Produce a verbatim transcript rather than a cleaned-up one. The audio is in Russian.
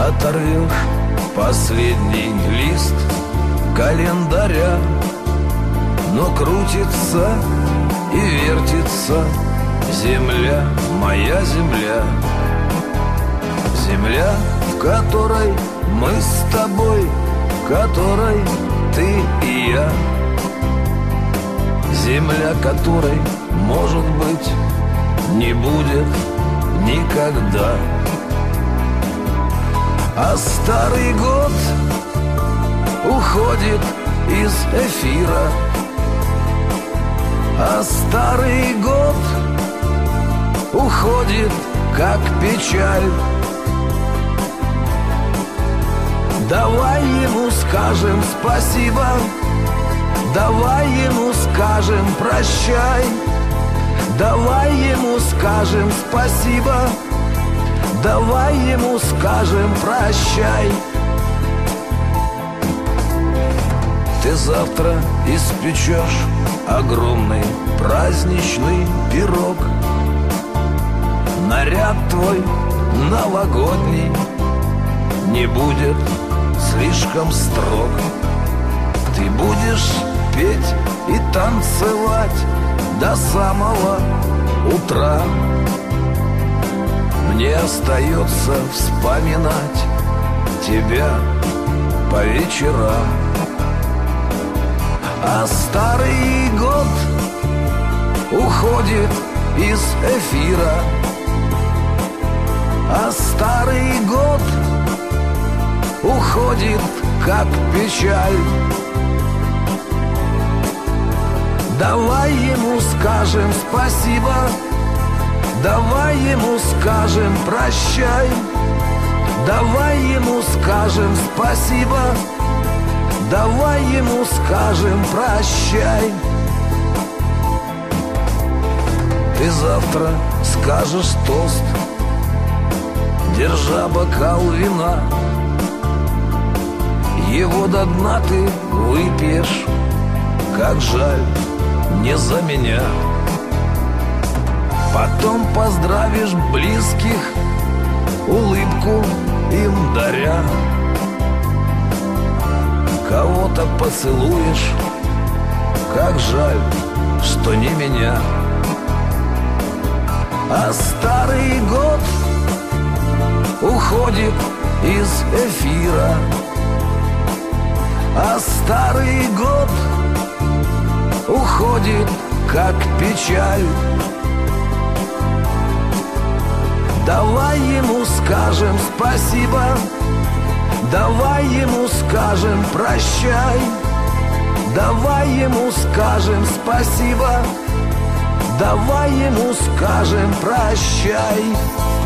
Оторвешь последний лист календаря, но крутится и вертится земля, моя земля. Земля, в которой мы с тобой, в которой ты и я. Земля, которой, может быть, не будет никогда. А старый год уходит из эфира, а старый год уходит, как печаль. Давай ему скажем спасибо, давай ему скажем прощай, давай ему скажем спасибо, давай ему скажем прощай. Ты завтра испечешь огромный праздничный пирог. Наряд твой новогодний не будет слишком строг. Ты будешь петь и танцевать до самого утра. Мне остается вспоминать тебя по вечерам. А старый год уходит из эфира, а старый год уходит, как печаль. Давай ему скажем спасибо, давай ему скажем прощай, давай ему скажем спасибо, давай ему скажем прощай. Ты завтра скажешь тост, держа бокал вина. Его до дна ты выпьешь, как жаль, не за меня. Потом поздравишь близких, улыбку им даря. Кого-то поцелуешь, как жаль, что не меня. А старый год уходит из эфира, а старый год уходит, как печаль. Давай ему скажем спасибо, давай ему скажем прощай, давай ему скажем спасибо, давай ему скажем прощай.